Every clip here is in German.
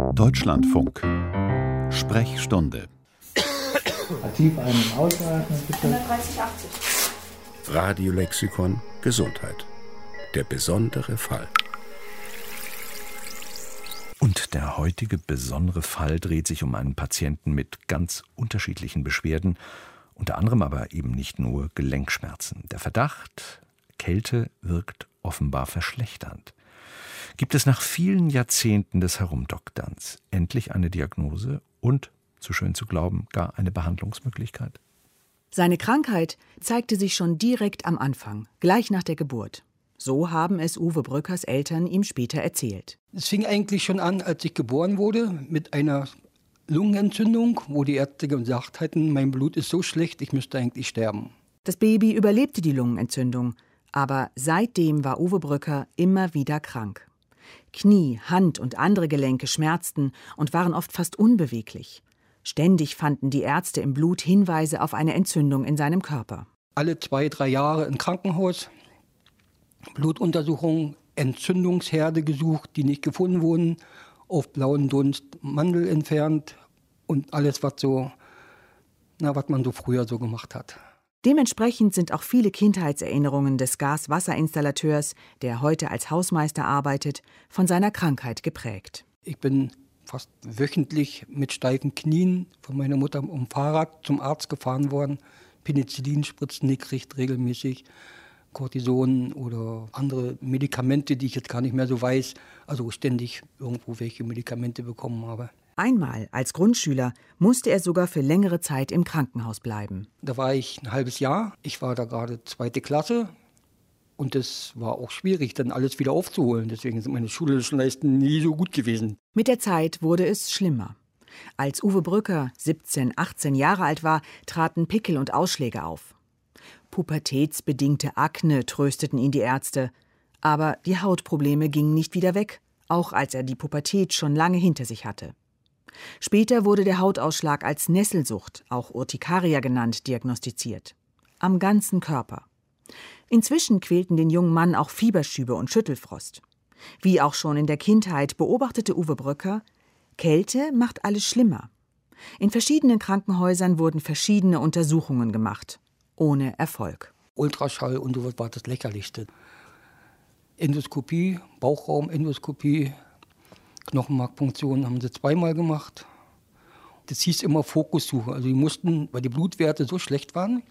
Deutschlandfunk. Sprechstunde. Tief einen ausatmen, bitte. 130/80. Radiolexikon Gesundheit. Der besondere Fall. Und der heutige besondere Fall dreht sich um einen Patienten mit ganz unterschiedlichen Beschwerden, unter anderem aber eben nicht nur Gelenkschmerzen. Der Verdacht, Kälte wirkt offenbar verschlechternd. Gibt es nach vielen Jahrzehnten des Herumdokterns endlich eine Diagnose und, zu schön zu glauben, gar eine Behandlungsmöglichkeit? Seine Krankheit zeigte sich schon direkt am Anfang, gleich nach der Geburt. So haben es Uwe Brückers Eltern ihm später erzählt. Es fing eigentlich schon an, als ich geboren wurde, mit einer Lungenentzündung, wo die Ärzte gesagt hatten, mein Blut ist so schlecht, ich müsste eigentlich sterben. Das Baby überlebte die Lungenentzündung, aber seitdem war Uwe Brücker immer wieder krank. Knie, Hand und andere Gelenke schmerzten und waren oft fast unbeweglich. Ständig fanden die Ärzte im Blut Hinweise auf eine Entzündung in seinem Körper. Alle 2-3 Jahre im Krankenhaus, Blutuntersuchungen, Entzündungsherde gesucht, die nicht gefunden wurden, auf blauen Dunst Mandel entfernt und alles, was man so früher so gemacht hat. Dementsprechend sind auch viele Kindheitserinnerungen des Gas-Wasser-Installateurs, der heute als Hausmeister arbeitet, von seiner Krankheit geprägt. Ich bin fast wöchentlich mit steifen Knien von meiner Mutter um Fahrrad zum Arzt gefahren worden, Penicillinspritzen gekriegt regelmäßig, Cortison oder andere Medikamente, die ich jetzt gar nicht mehr so weiß, also ständig irgendwo welche Medikamente bekommen habe. Einmal als Grundschüler musste er sogar für längere Zeit im Krankenhaus bleiben. Da war ich ein halbes Jahr, ich war da gerade 2. Klasse und es war auch schwierig, dann alles wieder aufzuholen. Deswegen sind meine schulischen Leistungen nie so gut gewesen. Mit der Zeit wurde es schlimmer. Als Uwe Brücker 17, 18 Jahre alt war, traten Pickel und Ausschläge auf. Pubertätsbedingte Akne trösteten ihn die Ärzte. Aber die Hautprobleme gingen nicht wieder weg, auch als er die Pubertät schon lange hinter sich hatte. Später wurde der Hautausschlag als Nesselsucht, auch Urtikaria genannt, diagnostiziert. Am ganzen Körper. Inzwischen quälten den jungen Mann auch Fieberschübe und Schüttelfrost. Wie auch schon in der Kindheit beobachtete Uwe Brücker, Kälte macht alles schlimmer. In verschiedenen Krankenhäusern wurden verschiedene Untersuchungen gemacht. Ohne Erfolg. Ultraschall und so war das Lächerlichste. Endoskopie, Bauchraumendoskopie, Knochenmarkpunktion haben sie 2-mal gemacht. Das hieß immer Fokussuche. Also die mussten, weil die Blutwerte so schlecht waren,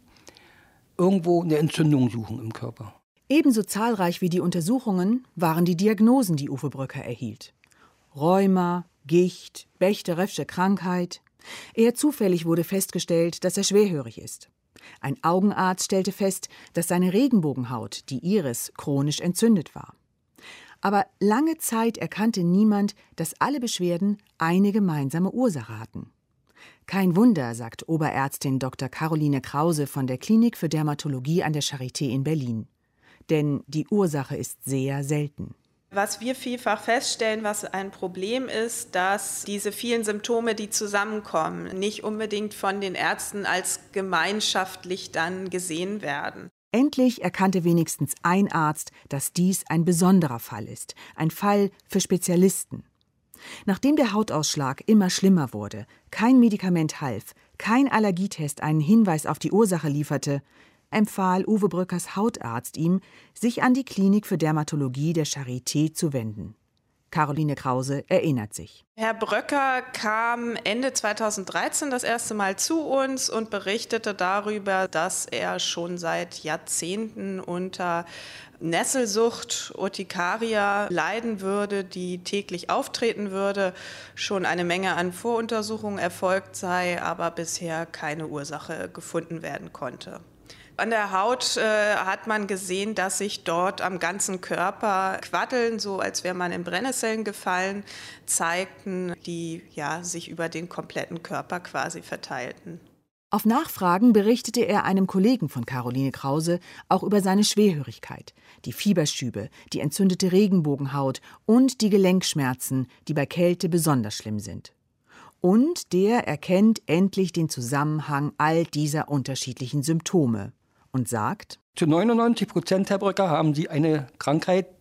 irgendwo eine Entzündung suchen im Körper. Ebenso zahlreich wie die Untersuchungen waren die Diagnosen, die Uwe Brücker erhielt. Rheuma, Gicht, Bechterew Krankheit. Eher zufällig wurde festgestellt, dass er schwerhörig ist. Ein Augenarzt stellte fest, dass seine Regenbogenhaut, die Iris, chronisch entzündet war. Aber lange Zeit erkannte niemand, dass alle Beschwerden eine gemeinsame Ursache hatten. Kein Wunder, sagt Oberärztin Dr. Caroline Krause von der Klinik für Dermatologie an der Charité in Berlin. Denn die Ursache ist sehr selten. Was wir vielfach feststellen, was ein Problem ist, dass diese vielen Symptome, die zusammenkommen, nicht unbedingt von den Ärzten als gemeinschaftlich dann gesehen werden. Endlich erkannte wenigstens ein Arzt, dass dies ein besonderer Fall ist, ein Fall für Spezialisten. Nachdem der Hautausschlag immer schlimmer wurde, kein Medikament half, kein Allergietest einen Hinweis auf die Ursache lieferte, empfahl Uwe Brückers Hautarzt ihm, sich an die Klinik für Dermatologie der Charité zu wenden. Caroline Krause erinnert sich. Herr Bröcker kam Ende 2013 das erste Mal zu uns und berichtete darüber, dass er schon seit Jahrzehnten unter Nesselsucht, Urtikaria leiden würde, die täglich auftreten würde, schon eine Menge an Voruntersuchungen erfolgt sei, aber bisher keine Ursache gefunden werden konnte. An der Haut hat man gesehen, dass sich dort am ganzen Körper Quaddeln, so als wäre man in Brennnesseln gefallen, zeigten, die sich über den kompletten Körper quasi verteilten. Auf Nachfragen berichtete er einem Kollegen von Caroline Krause auch über seine Schwerhörigkeit, die Fieberschübe, die entzündete Regenbogenhaut und die Gelenkschmerzen, die bei Kälte besonders schlimm sind. Und der erkennt endlich den Zusammenhang all dieser unterschiedlichen Symptome und sagt: Zu 99%, Herr Brücker, haben Sie eine Krankheit,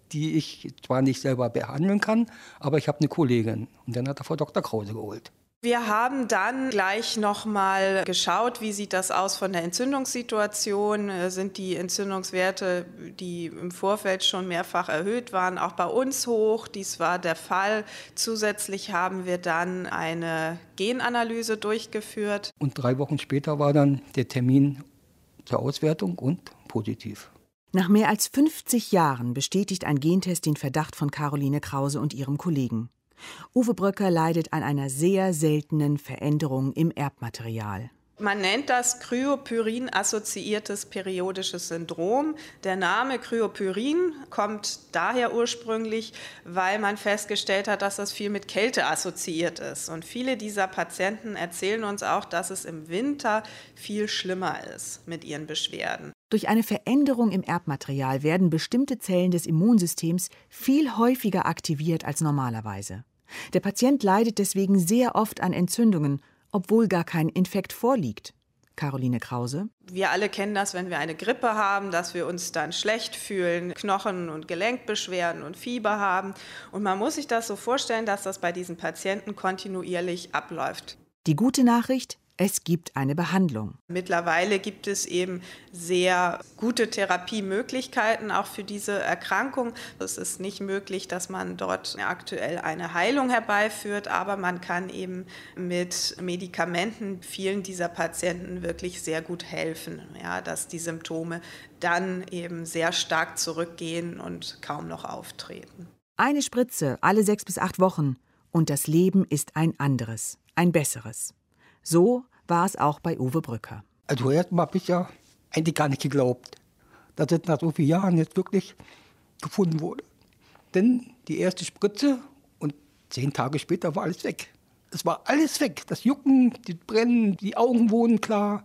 die ich zwar nicht selber behandeln kann, aber ich habe eine Kollegin. Und dann hat er Frau Dr. Krause geholt. Wir haben dann gleich nochmal geschaut, wie sieht das aus von der Entzündungssituation. Sind die Entzündungswerte, die im Vorfeld schon mehrfach erhöht waren, auch bei uns hoch? Dies war der Fall. Zusätzlich haben wir dann eine Genanalyse durchgeführt. Und 3 Wochen später war dann der Termin zur Auswertung und positiv. Nach mehr als 50 Jahren bestätigt ein Gentest den Verdacht von Caroline Krause und ihrem Kollegen. Uwe Bröcker leidet an einer sehr seltenen Veränderung im Erbmaterial. Man nennt das Kryopyrin-assoziiertes periodisches Syndrom. Der Name Kryopyrin kommt daher ursprünglich, weil man festgestellt hat, dass das viel mit Kälte assoziiert ist. Und viele dieser Patienten erzählen uns auch, dass es im Winter viel schlimmer ist mit ihren Beschwerden. Durch eine Veränderung im Erbmaterial werden bestimmte Zellen des Immunsystems viel häufiger aktiviert als normalerweise. Der Patient leidet deswegen sehr oft an Entzündungen, obwohl gar kein Infekt vorliegt. Caroline Krause. Wir alle kennen das, wenn wir eine Grippe haben, dass wir uns dann schlecht fühlen, Knochen- und Gelenkbeschwerden und Fieber haben. Und man muss sich das so vorstellen, dass das bei diesen Patienten kontinuierlich abläuft. Die gute Nachricht: Es gibt eine Behandlung. Mittlerweile gibt es eben sehr gute Therapiemöglichkeiten auch für diese Erkrankung. Es ist nicht möglich, dass man dort aktuell eine Heilung herbeiführt, aber man kann eben mit Medikamenten vielen dieser Patienten wirklich sehr gut helfen, ja, dass die Symptome dann eben sehr stark zurückgehen und kaum noch auftreten. Eine Spritze alle 6 bis 8 Wochen und das Leben ist ein anderes, ein besseres. So war es auch bei Uwe Bröcker. Also erstmal habe ich ja eigentlich gar nicht geglaubt, dass es nach so vielen Jahren jetzt wirklich gefunden wurde. Denn die erste Spritze und 10 Tage später war alles weg. Es war alles weg. Das Jucken, die Brennen, die Augen wurden klar.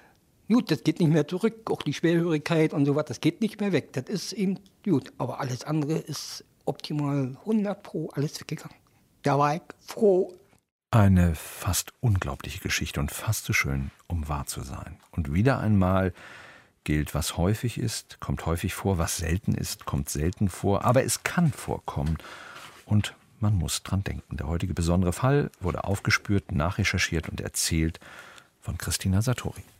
Gut, das geht nicht mehr zurück. Auch die Schwerhörigkeit und so was, das geht nicht mehr weg. Das ist eben gut. Aber alles andere ist optimal 100% alles weggegangen. Da war ich froh. Eine fast unglaubliche Geschichte und fast so schön, um wahr zu sein. Und wieder einmal gilt, was häufig ist, kommt häufig vor, was selten ist, kommt selten vor, aber es kann vorkommen und man muss dran denken. Der heutige besondere Fall wurde aufgespürt, nachrecherchiert und erzählt von Christina Satori.